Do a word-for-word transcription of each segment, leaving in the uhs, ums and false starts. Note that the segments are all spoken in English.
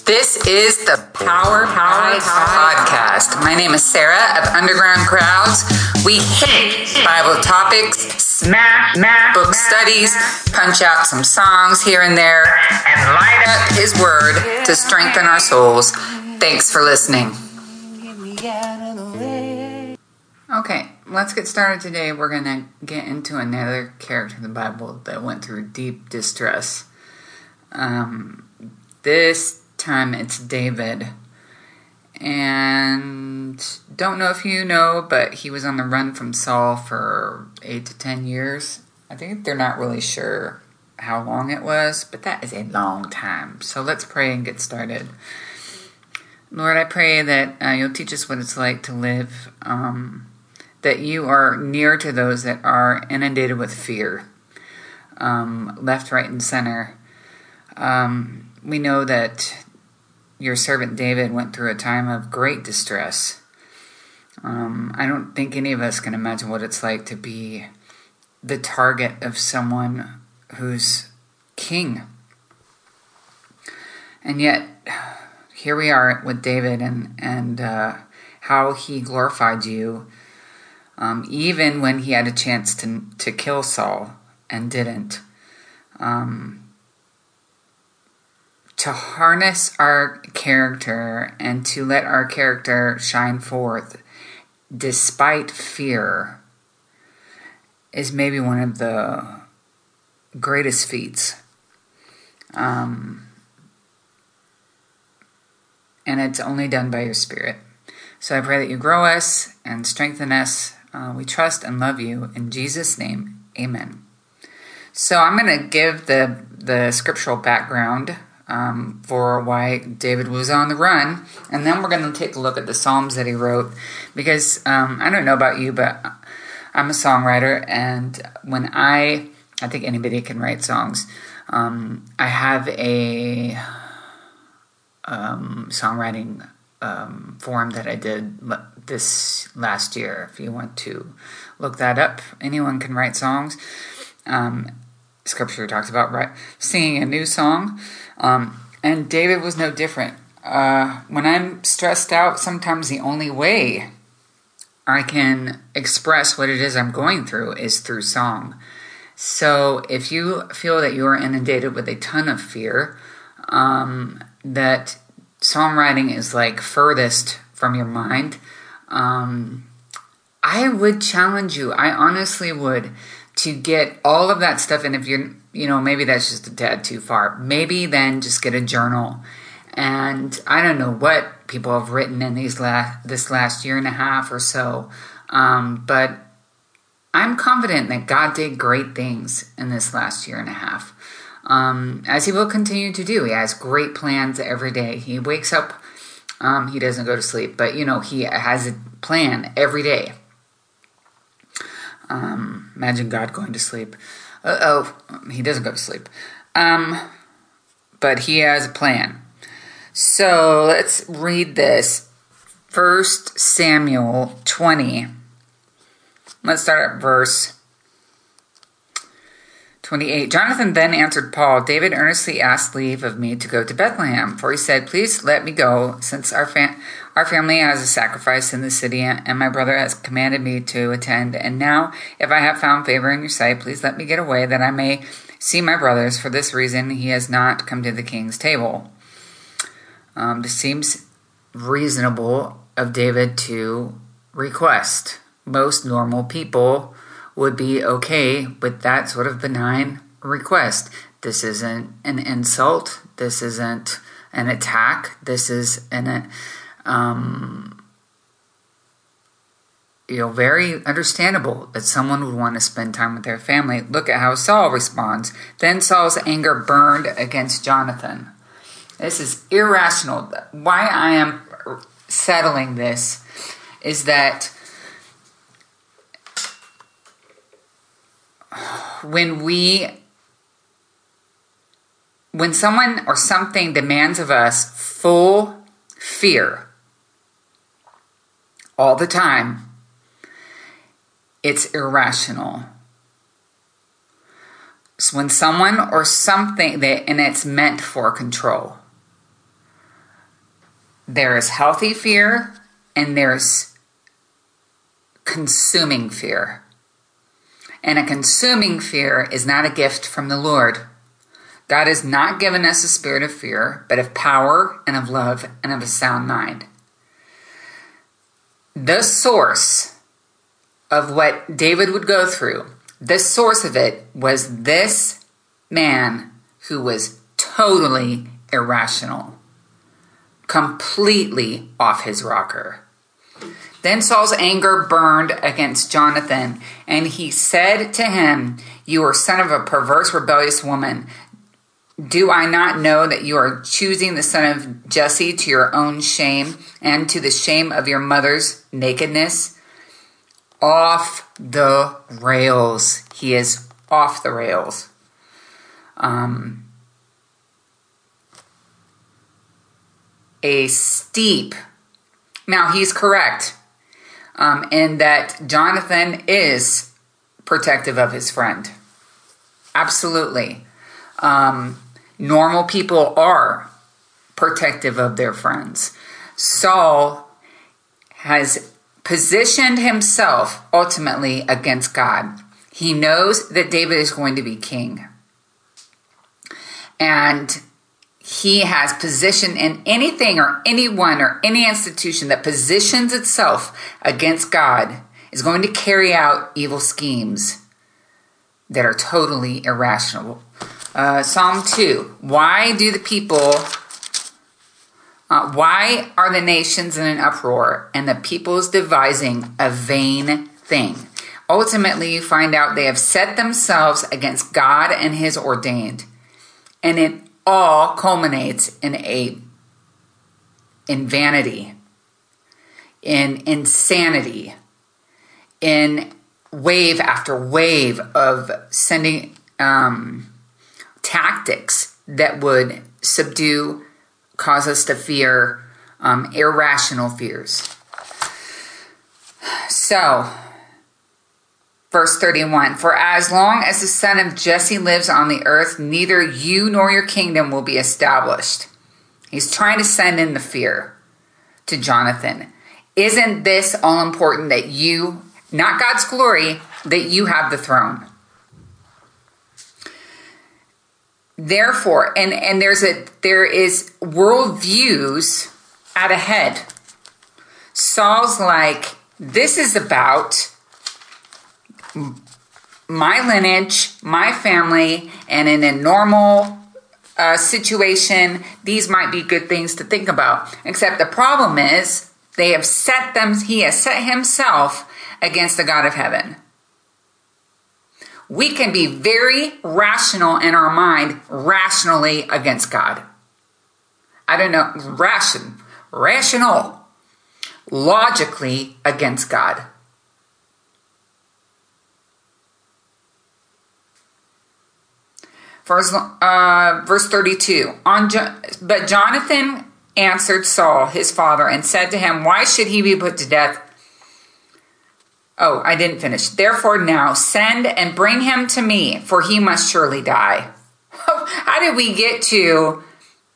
This is the Power Power Podcast. My name is Sarah of Underground Crowds. We hit Bible topics, smash book studies, punch out some songs here and there, and light up His Word to strengthen our souls. Thanks for listening. Okay, let's get started today. We're going to get into another character in the Bible that went through deep distress. Um, this time it's David, and don't know if you know, but he was on the run from Saul for eight to ten years. I think they're not really sure how long it was, but that is a long time. So let's pray and get started. Lord, I pray that uh, you'll teach us what it's like to live, um, that you are near to those that are inundated with fear, um, left, right, and center. Um, we know that your servant David went through a time of great distress. Um, I don't think any of us can imagine what it's like to be the target of someone who's king. And yet, here we are with David and, and uh, how he glorified you, um, even when he had a chance to, to kill Saul and didn't. Um, To harness our character and to let our character shine forth despite fear is maybe one of the greatest feats. Um, and it's only done by your Spirit. So I pray that you grow us and strengthen us. Uh, we trust and love you. In Jesus' name, amen. So I'm going to give the, the scriptural background Um, for why David was on the run. And then we're going to take a look at the Psalms that he wrote. Because um, I don't know about you, but I'm a songwriter. And when I, I think anybody can write songs. Um, I have a um, songwriting um, forum that I did this last year. If you want to look that up, anyone can write songs. Um, Scripture talks about right, singing a new song. Um, and David was no different. Uh, when I'm stressed out, sometimes the only way I can express what it is I'm going through is through song. So if you feel that you are inundated with a ton of fear, um, that songwriting is like furthest from your mind, um, I would challenge you. I honestly would. To get all of that stuff, and if you're, you know, maybe that's just a tad too far, maybe then just get a journal. And I don't know what people have written in these last, this last year and a half or so, um, but I'm confident that God did great things in this last year and a half, um, as He will continue to do. He has great plans every day. He wakes up, um, he doesn't go to sleep, but, you know, He has a plan every day. Um, imagine God going to sleep. Uh, oh, He doesn't go to sleep. Um, but He has a plan. So let's read this. First Samuel twenty. Let's start at verse twenty-eight. Jonathan then answered Paul, David earnestly asked leave of me to go to Bethlehem, for he said, please let me go, since our fam- our family has a sacrifice in the city, and my brother has commanded me to attend. And now, if I have found favor in your sight, please let me get away, that I may see my brothers. For this reason, he has not come to the king's table. Um, this seems reasonable of David to request. Most normal people would be okay with that sort of benign request. This isn't an insult. This isn't an attack. This is an, um, you know, very understandable that someone would want to spend time with their family. Look at how Saul responds. Then Saul's anger burned against Jonathan. This is irrational. Why I am settling this is that when we, when someone or something demands of us full fear all the time, it's irrational. So when someone or something, that, and it's meant for control. There is healthy fear and there's consuming fear. And a consuming fear is not a gift from the Lord. God has not given us a spirit of fear, but of power and of love and of a sound mind. The source of what David would go through, the source of it was this man who was totally irrational, completely off his rocker. Then Saul's anger burned against Jonathan, and he said to him, "You are son of a perverse, rebellious woman. Do I not know that you are choosing the son of Jesse to your own shame and to the shame of your mother's nakedness?" Off the rails. He is off the rails. Um, a steep. Now, he's correct um, in that Jonathan is protective of his friend. Absolutely. Um, normal people are protective of their friends. Saul has positioned himself ultimately against God. He knows that David is going to be king. And he has positioned in anything or anyone or any institution that positions itself against God is going to carry out evil schemes that are totally irrational. Uh, Psalm two. Why do the people, uh, why are the nations in an uproar and the peoples devising a vain thing? Ultimately, you find out they have set themselves against God and his ordained. And it all culminates in a in vanity, in insanity, in wave after wave of sending um, tactics that would subdue, cause us to fear um, irrational fears. So, verse thirty-one, "For as long as the son of Jesse lives on the earth, neither you nor your kingdom will be established." He's trying to send in the fear to Jonathan. Isn't this all important that you, not God's glory, that you have the throne? Therefore, and, and there's a there is worldviews at a head. Saul's like, this is about my lineage, my family, and in a normal uh, situation, these might be good things to think about. Except the problem is, they have set them, he has set himself against the God of heaven. We can be very rational in our mind, rationally against God. I don't know, ration, rational, logically against God. Verse, uh, verse thirty-two. On jo- but Jonathan answered Saul, his father, and said to him, "Why should he be put to death?" Oh, I didn't finish. "Therefore now send and bring him to me, for he must surely die." How did we get to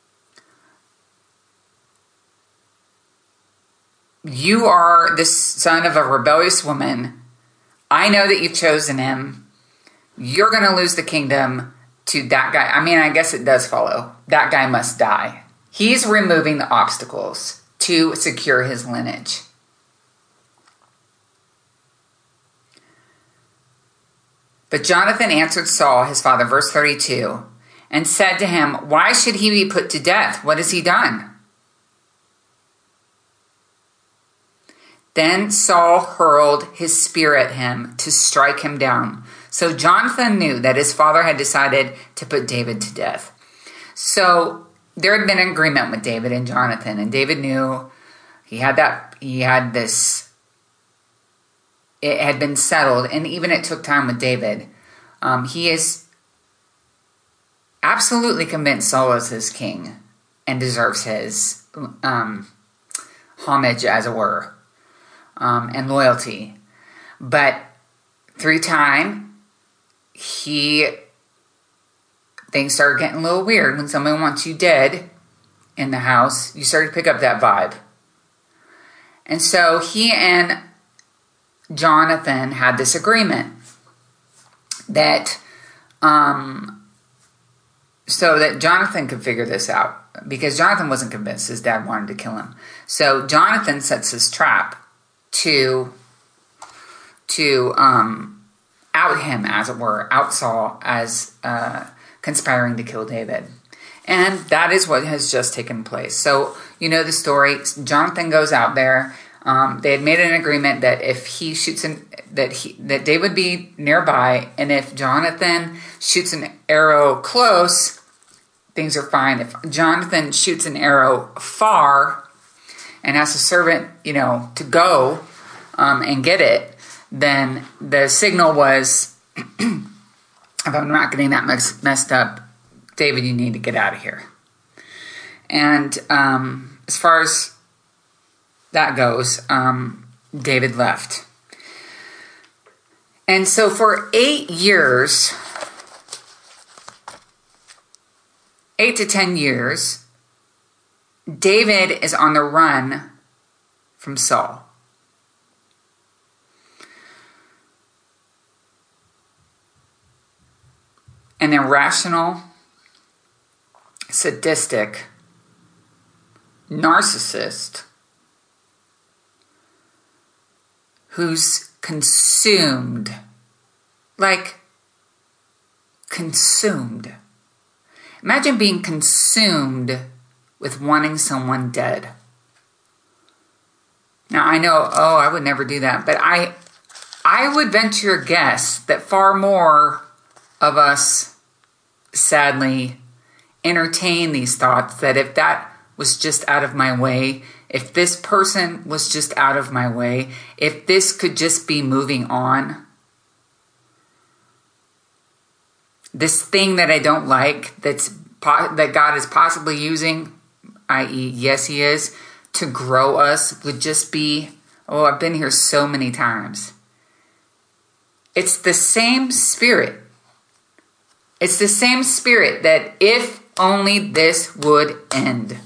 you are the son of a rebellious woman. I know that you've chosen him. You're going to lose the kingdom to that guy. I mean, I guess it does follow. That guy must die. He's removing the obstacles to secure his lineage. But Jonathan answered Saul, his father, verse thirty-two, and said to him, "Why should he be put to death? What has he done?" Then Saul hurled his spear at him to strike him down. So Jonathan knew that his father had decided to put David to death. So there had been an agreement with David and Jonathan, and David knew he had that, he had this, it had been settled, and even it took time with David. Um, he is absolutely convinced Saul is his king and deserves his um, homage, as it were, um, and loyalty. But through time, he things started getting a little weird when someone wants you dead in the house. You started to pick up that vibe. And so he and Jonathan had this agreement that, um, so that Jonathan could figure this out, because Jonathan wasn't convinced his dad wanted to kill him. So Jonathan sets this trap to, to, um, out him, as it were, out Saul as, uh, conspiring to kill David. And that is what has just taken place. So, you know the story. Jonathan goes out there. Um, they had made an agreement that if he shoots an, that he, that David would be nearby, and if Jonathan shoots an arrow close, things are fine. If Jonathan shoots an arrow far and asks a servant, you know, to go um, and get it, then the signal was, if I'm not getting that mess, messed up, David, you need to get out of here. And um, as far as that goes, um, David left. And so for eight years, eight to ten years, David is on the run from Saul. An irrational, sadistic, narcissist who's consumed, like consumed. Imagine being consumed with wanting someone dead. Now I know, oh, I would never do that, but I, I would venture a guess that far more of us, sadly, entertain these thoughts that if that was just out of my way, if this person was just out of my way, if this could just be moving on, this thing that I don't like, that's that God is possibly using, that is, yes, he is, to grow us would just be, oh, I've been here so many times. It's the same spirit. It's the same spirit that if only this would end.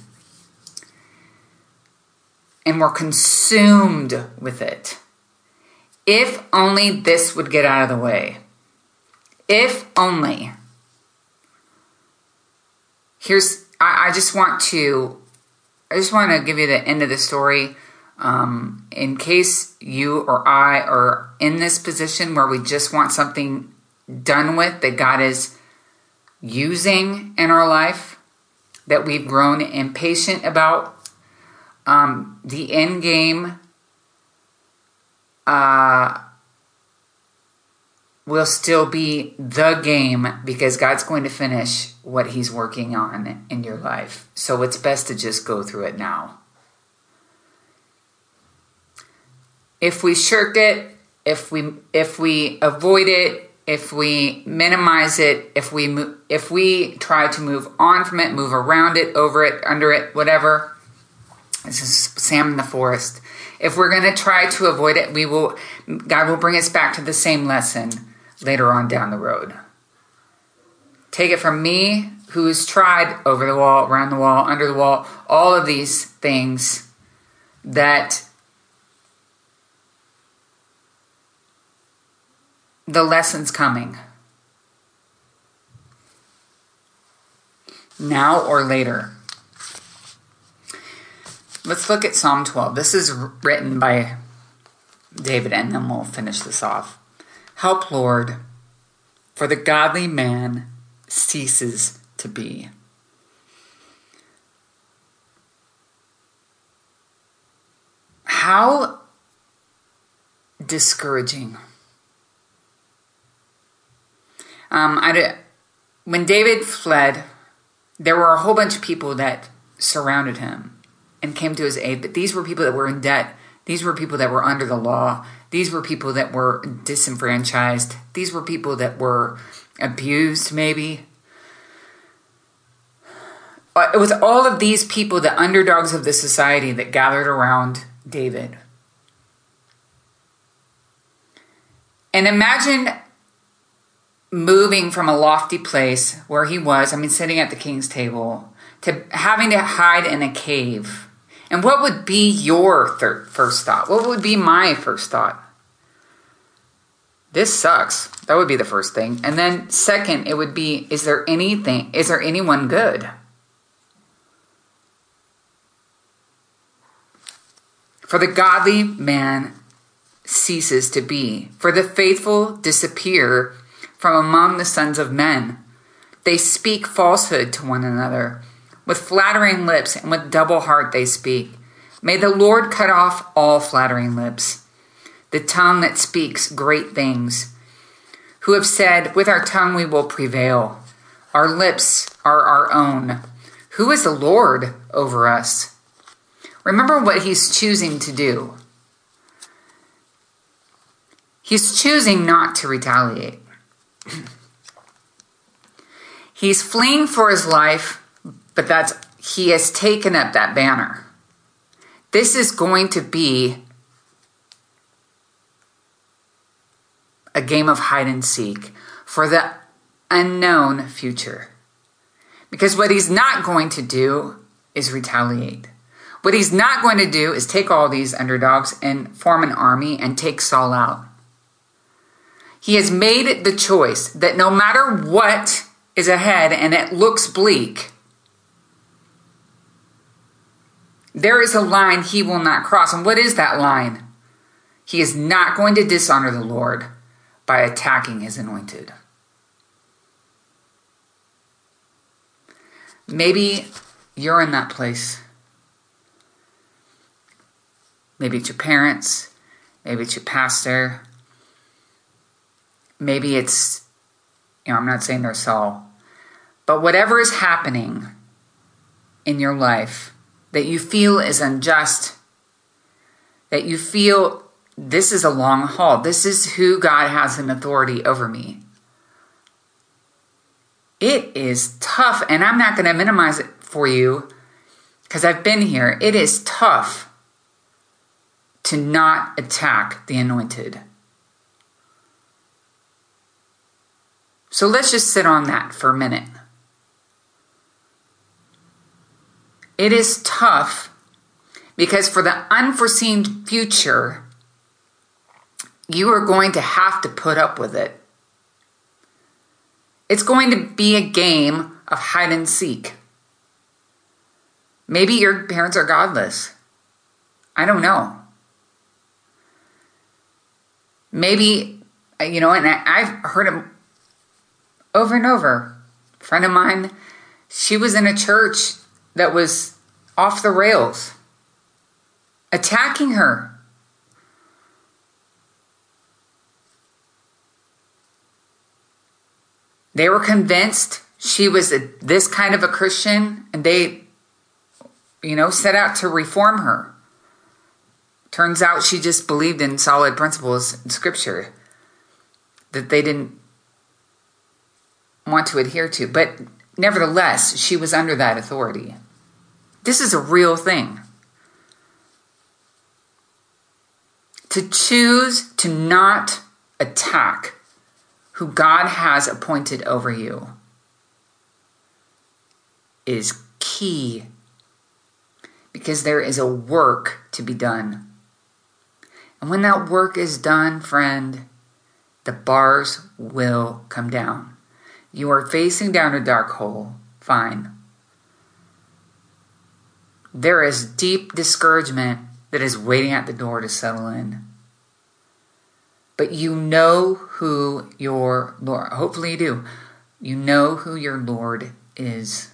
And we're consumed with it. If only this would get out of the way. If only. Here's, I, I just want to, I just want to give you the end of the story. Um, in case you or I are in this position where we just want something done with that God is using in our life, that we've grown impatient about. Um, the end game uh, will still be the game, because God's going to finish what he's working on in your life. So it's best to just go through it now. If we shirk it, if we if we avoid it, if we minimize it, if we mo- if we try to move on from it, move around it, over it, under it, whatever. This is Sam in the forest. If we're going to try to avoid it, we will. God will bring us back to the same lesson later on down the road. Take it from me, who's tried over the wall, around the wall, under the wall, all of these things, that the lesson's coming. Now or later. Let's look at Psalm twelve. This is written by David, and then we'll finish this off. Help, Lord, for the godly man ceases to be. How discouraging. Um, I, when David fled, there were a whole bunch of people that surrounded him and came to his aid. But these were people that were in debt. These were people that were under the law. These were people that were disenfranchised. These were people that were abused, maybe. It was all of these people, the underdogs of the society, that gathered around David. And imagine moving from a lofty place where he was, I mean, sitting at the king's table, to having to hide in a cave. And what would be your third, first thought? What would be my first thought? This sucks. That would be the first thing. And then second, it would be, is there anything, is there anyone good? For the godly man ceases to be. For the faithful disappear from among the sons of men. They speak falsehood to one another. With flattering lips and with double heart they speak. May the Lord cut off all flattering lips. The tongue that speaks great things. Who have said, with our tongue we will prevail. Our lips are our own. Who is the Lord over us? Remember what he's choosing to do. He's choosing not to retaliate. He's fleeing for his life, but that's he has taken up that banner. This is going to be a game of hide and seek for the unknown future. Because what he's not going to do is retaliate. What he's not going to do is take all these underdogs and form an army and take Saul out. He has made the choice that no matter what is ahead and it looks bleak, there is a line he will not cross. And what is that line? He is not going to dishonor the Lord by attacking his anointed. Maybe you're in that place. Maybe it's your parents. Maybe it's your pastor. Maybe it's, you know, I'm not saying they're Saul. But whatever is happening in your life that you feel is unjust, that you feel this is a long haul, this is who God has an authority over me. It is tough, and I'm not going to minimize it for you because I've been here. It is tough to not attack the anointed. So let's just sit on that for a minute. It is tough because for the unforeseen future, you are going to have to put up with it. It's going to be a game of hide and seek. Maybe your parents are godless. I don't know. Maybe, you know, and I've heard it over and over. A friend of mine, she was in a church that was off the rails, attacking her. They were convinced she was a, this kind of a Christian, and they, you know, set out to reform her. Turns out she just believed in solid principles in Scripture that they didn't want to adhere to. But nevertheless, she was under that authority. This is a real thing. To choose to not attack who God has appointed over you is key, because there is a work to be done. And when that work is done, friend, the bars will come down. You are facing down a dark hole, fine. There is deep discouragement that is waiting at the door to settle in. But you know who your Lord, hopefully you do, you know who your Lord is.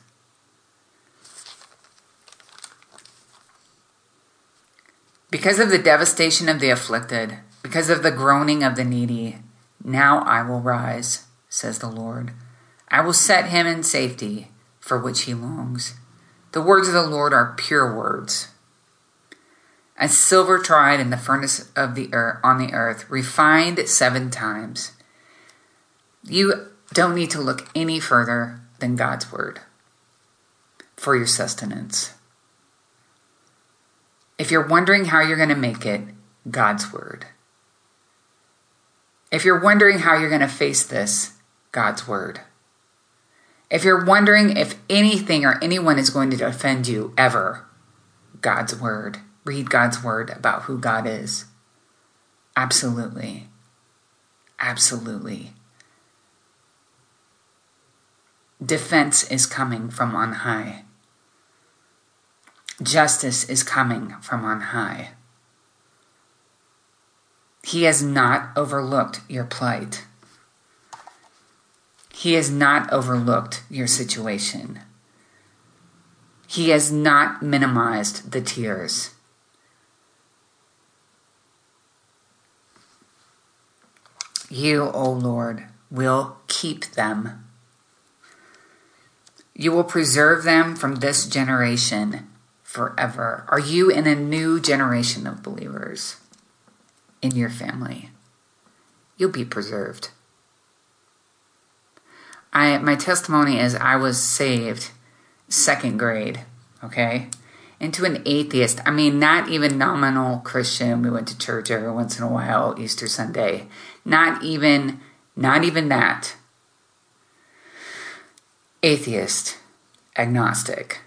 Because of the devastation of the afflicted, because of the groaning of the needy, now I will rise, says the Lord. I will set him in safety for which he longs. The words of the Lord are pure words. As silver tried in the furnace of the earth, on the earth, refined seven times. You don't need to look any further than God's word for your sustenance. If you're wondering how you're going to make it, God's word. If you're wondering how you're going to face this, God's word. If you're wondering if anything or anyone is going to offend you ever, God's word. Read God's word about who God is. Absolutely. Absolutely. Defense is coming from on high. Justice is coming from on high. He has not overlooked your plight. He has not overlooked your situation. He has not minimized the tears. You, O Lord, will keep them. You will preserve them from this generation forever. Are you in a new generation of believers in your family? You'll be preserved. I my testimony is I was saved second grade, okay, into an atheist. I mean, not even nominal Christian. We went to church every once in a while, Easter Sunday. Not even, not even that. Atheist, agnostic.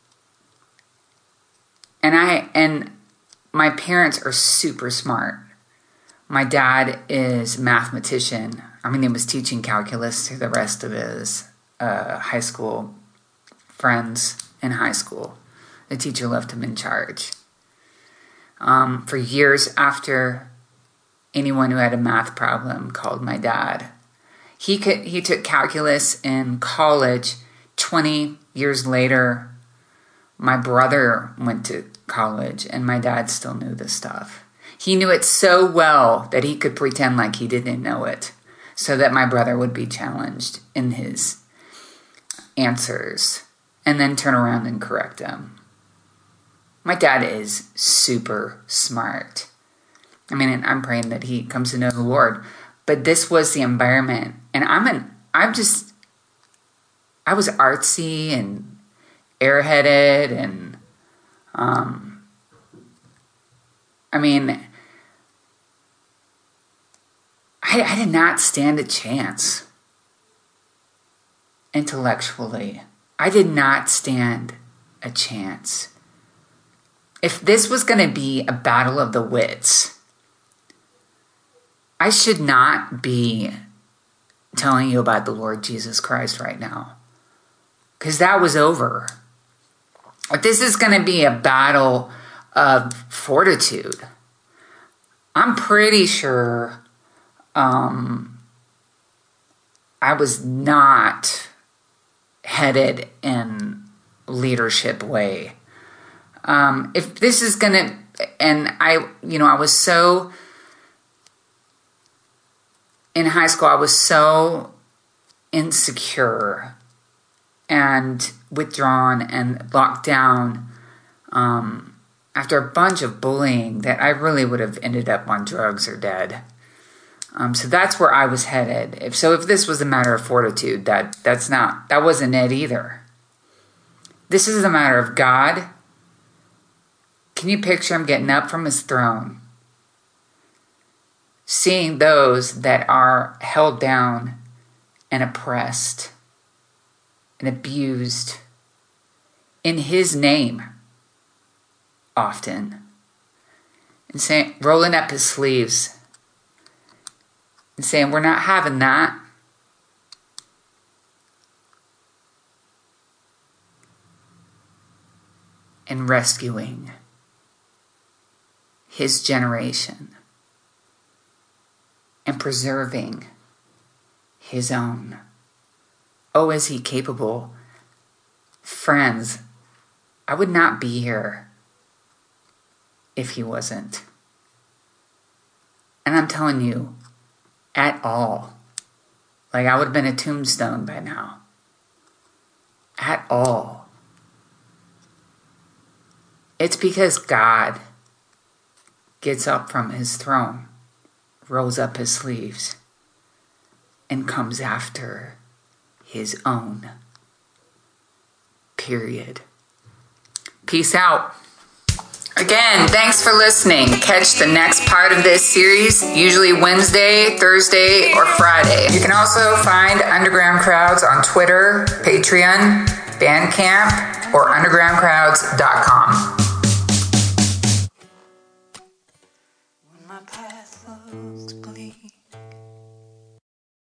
And I and my parents are super smart. My dad is a mathematician. I mean, he was teaching calculus to the rest of his uh, high school friends in high school. The teacher left him in charge. Um, for years after, anyone who had a math problem called my dad. He could. He took calculus in college. twenty years later, my brother went to college, and my dad still knew this stuff. He knew it so well that he could pretend like he didn't know it, so that my brother would be challenged in his answers, and then turn around and correct him. My dad is super smart. I mean, I'm praying that he comes to know the Lord. But this was the environment. And I'm an, I'm just, I was artsy and airheaded and, um, I mean, I, I did not stand a chance intellectually. I did not stand a chance. If this was going to be a battle of the wits, I should not be telling you about the Lord Jesus Christ right now, because that was over. If this is going to be a battle of fortitude, I'm pretty sure um, I was not headed in leadership way. Um, if this is going to, and I, you know, I was so, in high school, I was so insecure and withdrawn and locked down um, after a bunch of bullying that I really would have ended up on drugs or dead. Um, so that's where I was headed. If so, if this was a matter of fortitude, that that's not, that wasn't it either. This is a matter of God. Can you picture him getting up from his throne, seeing those that are held down and oppressed and abused in his name often, and saying, rolling up his sleeves and saying, we're not having that. And rescuing his generation and preserving his own. Oh, is he capable? Friends, I would not be here if he wasn't. And I'm telling you, at all. Like, I would have been a tombstone by now. At all. It's because God gets up from his throne, rolls up his sleeves, and comes after his own. Period. Peace out. Again, thanks for listening. Catch the next part of this series, usually Wednesday, Thursday, or Friday. You can also find Underground Crowds on Twitter, Patreon, Bandcamp, or underground crowds dot com.